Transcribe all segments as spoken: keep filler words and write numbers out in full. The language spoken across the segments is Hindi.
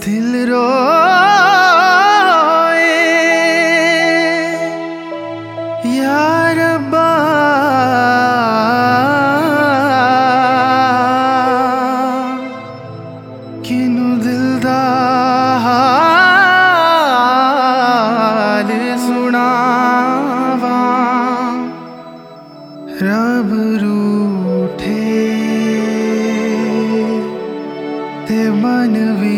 दिल रोए या रब्बा, किनू दिल दा हाल सुनावा। रब रूठे ते मन भी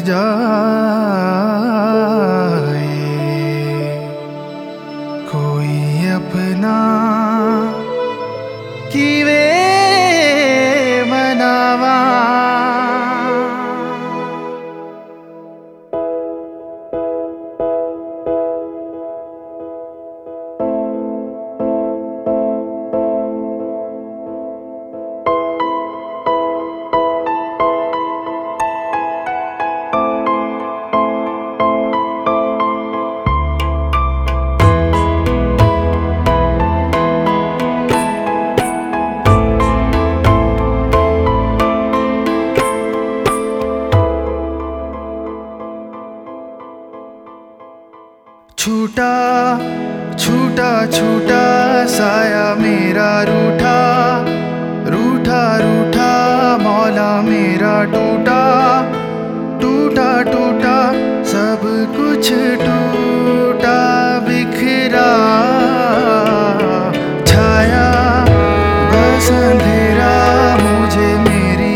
जाए, कोई अपना किवे मनावा। छूटा छूटा छूटा साया मेरा रूठा, रूठा रूठा मौला मेरा टूटा, टूटा टूटा सब कुछ टूटा बिखरा। छाया बस अंधेरा मुझे मेरी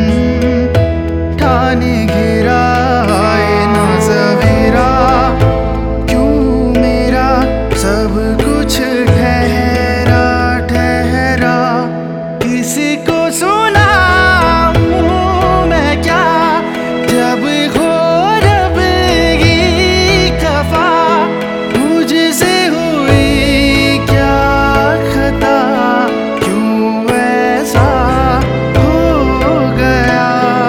कुंठाने घेरा। आए ना सवेरा सब कुछ ठहरा ठहरा। किसी को सुनाऊं मैं क्या जब हो रब की खफा। मुझसे हुई क्या खता, क्यों ऐसा हो गया।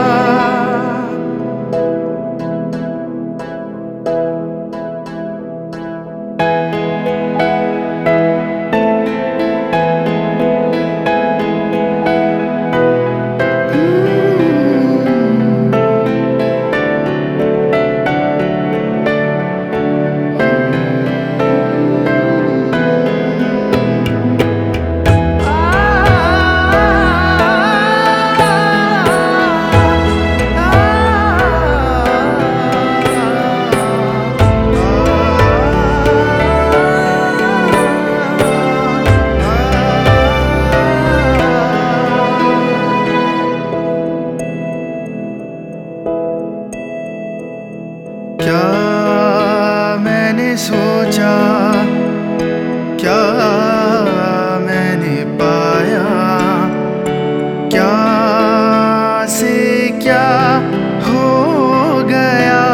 क्या मैंने सोचा, क्या मैंने पाया, क्या से क्या हो गया।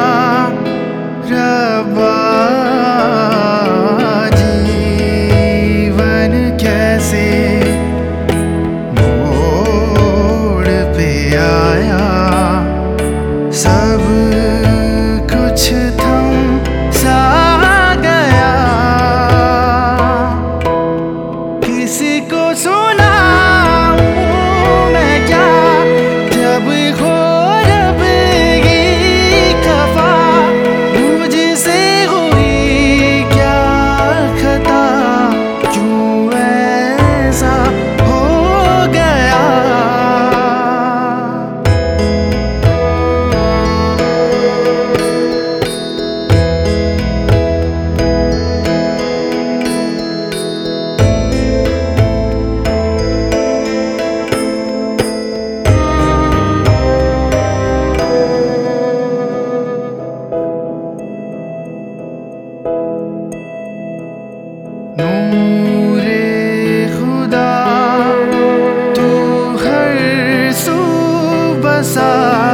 रब्बा जीवन कैसे मोड़ पे आया। सब कुछ थम सा गया। किसी को सुनाऊं मैं क्या जब हो रब की खफा। मुझसे हुई क्या खता, क्यों ऐसा हो गया। नूरे खुदा तू हर सू बसा।